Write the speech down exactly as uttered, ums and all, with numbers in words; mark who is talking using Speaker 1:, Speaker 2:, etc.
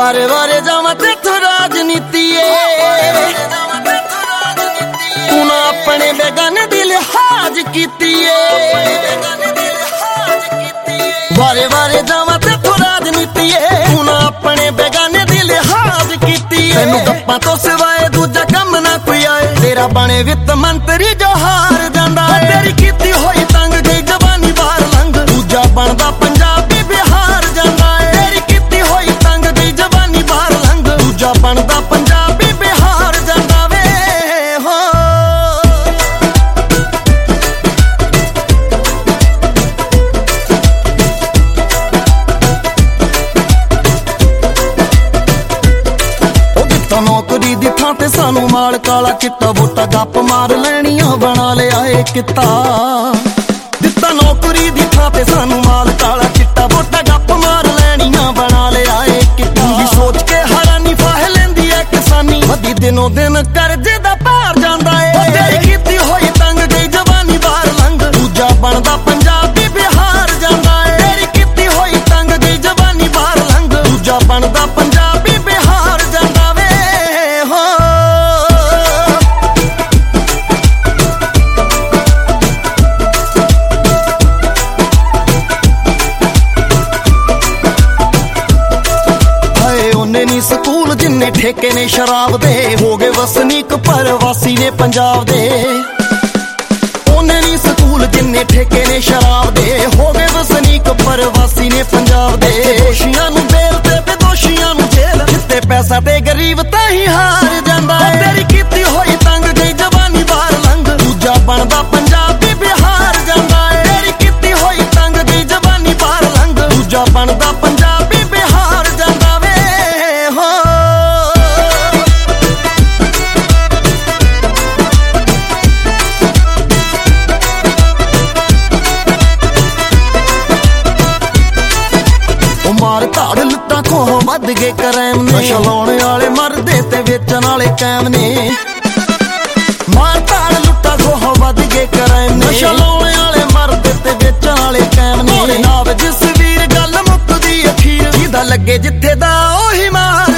Speaker 1: ਵਾਰੇ ਵਾਰੇ ਜਾਵਾਂ ਤੇਥੋਂ ਰਾਜਨੀਤੀਏ, ਤੂੰ ਨਾ ਆਪਣੇ ਬੇਗਾਨੇ ਦੀ ਲਿਹਾਜ਼ ਕੀਤੀਏ। ਵਾਰੇ ਵਾਰੇ ਜਾਵਾਂ ਤੇਥੋਂ ਰਾਜਨੀਤੀਏ, ਤੂੰ ਨਾ ਆਪਣੇ ਬੇਗਾਨੇ ਦੀ ਲਿਹਾਜ਼ ਕੀਤੀਏ। ਤੈਨੂੰ ਗੱਪਾਂ ਤੋਂ ਸਿਵਾਏ ਦੂਜਾ ਕੰਮ ਨਾ ਕੋਈ ਆਏ, ਤੇਰਾ ਬਣੇ ਵਿੱਤ ਮੰਤਰੀ ਜੋ ਹਾਰ ਜਾਂਦਾ ਏ। ਤੇਰੀ ਕੀਤੀ ਹੋਈ ਤੰਗ ਗਈ ਜਵਾਨੀ ਬਾਹਰ ਲੰਘ, ਦੂਜਾ ਬਣਦਾ ਪੰਜਾਬੀ ਬਿਹਾਰ ਜਾਂਦਾ ਏ। ਤੇਰੀ ਕੀਤੀ ਹੋਈ ਤੰਗ ਗਈ ਜਵਾਨੀ ਬਾਹਰ ਲੰਘ, ਦੂਜਾ ਬਣਦਾ ਪੰਜਾਬੀ ਬਿਹਾਰ ਜਾਂਦਾ ਵੇ ਹੋ। ਨੌਕਰੀ ਦੀ ਥਾਂ ਤੇ ਸਾਨੂੰ ਮਾਲ ਕਾਲਾ ਚਿੱਟਾ, ਵੋਟਾਂ ਗੱਪ ਮਾਰ ਲੈਣੀਆਂ ਬਣਾ ਲਿਆ ਏ ਕਿੱਤਾ। ਦਿੱਤਾ ਨੌਕਰੀ ਦੀ ਥਾਂ ਤੇ ਸਾਨੂੰ ਮਾਲ ਕਾਲਾ ਚਿੱਟਾ, ਵੋਟਾਂ ਗੱਪ ਮਾਰ ਲੈਣੀਆਂ ਬਣਾ ਲਿਆ ਏ ਕਿੱਤਾ। ਵੀ ਸੋਚ ਕੇ ਹੈਰਾਨੀ ਫਾਹ ਲੈਂਦੀ ਐ ਕਿਸਾਨੀ, ਵਧੀ ਦਿਨੋਂ ਦਿਨ ਕਰਜ਼ੇ ਦਾ ਭਾਰ ਜਾਂਦਾ ਏ। ਤੇਰੀ ਕੀਤੀ ਹੋਈ ਤੰਗ ਗਈ ਜਵਾਨੀ ਬਾਹਰ ਲੰਘ, ਦੂਜਾ ਬਣਦਾ ਪੰਜਾਬੀ ਬਿਹਾਰ ਜਾਂਦਾ ਏ। ਤੇਰੀ ਕੀਤੀ ਹੋਈ ਤੰਗ ਗਈ ਜਵਾਨੀ ਬਾਹਰ ਲੰਘ, ਦੂਜਾ ਬਣਦਾ ਪੰਜਾਬੀ ਬਿਹਾਰ ਜਾਂਦਾ ਵੇ। ਸਕੂਲ ਜਿੰਨੇ ਠੇਕੇ ਨੇ ਸ਼ਰਾਬ ਦੇ, ਹੋ ਗਏ ਵਸਨੀਕ ਪਰਵਾਸੀ ਨੇ ਪੰਜਾਬ ਦੇ। ਉਹਨੇ ਨੀ ਸਕੂਲ ਜਿੰਨੇ ਠੇਕੇ ਨੇ ਸ਼ਰਾਬ ਦੇ, ਹੋ ਗਏ ਵਸਨੀਕ ਪਰਵਾਸੀ ਨੇ ਪੰਜਾਬ ਦੇ। ਦੋਸ਼ੀਆਂ ਨੂੰ ਬੇਲ ਤੇ ਬੇਦੋਸ਼ੀਆਂ ਨੂੰ ਜੇਲ੍ਹ, ਜਿੱਤੇ ਪੈਸਾ ਤੇ ਗਰੀਬ ਤਾਂ ਹੀ ਹਾਰ ਜਾਂਦਾ ਏ। ਤੇਰੀ ਕੀਤੀ ਹੋਈ ਤੰਗ ਗਈ ਜਵਾਨੀ ਬਾਹਰ ਲੰਘ, ਦੂਜਾ ਬਣਦਾ ਪੰਜਾਬੀ ਬਿਹਾਰ ਜਾਂਦਾ ਏ। ਤੇਰੀ ਕੀਤੀ ਹੋਈ ਤੰਗ ਗਈ ਜਵਾਨੀ ਬਾਹਰ ਲੰਘ, ਦੂਜਾ ਬਣਦਾ ਪੰਜਾਬੀ ਬਿਹਾਰ ਜਾਂਦਾ ਵੇ। ਮਾਰ ਧਾੜ ਲੁੱਟਾਂ ਖੋਹ ਵੱਧ ਗਏ ਕ੍ਰਾਈਮ ਨੇ, ਨਸ਼ਾ ਲਾਉਣ ਵਾਲੇ ਮਰਦੇ ਤੇ ਵੇਚਣ ਵਾਲੇ ਕਾਇਮ ਨੇ। ਮਾਰ ਧਾੜ ਲੁੱਟਾਂ ਖੋਹ ਵੱਧ ਗਏ ਕ੍ਰਾਈਮ ਨੇ, ਨਸ਼ਾ ਲਾਉਣ ਵਾਲੇ ਮਰਦੇ ਤੇ ਵੇਚਣ ਵਾਲੇ ਕਾਇਮ ਨੇ। ਨਾਮ ਜਿਸ ਵੀਰ ਗੱਲ ਮੁੱਕਦੀ ਅਖੀਰ, ਜਿਹਦਾ ਲੱਗੇ ਜਿੱਥੇ ਦਾ ਉਹੀ ਮਾਰ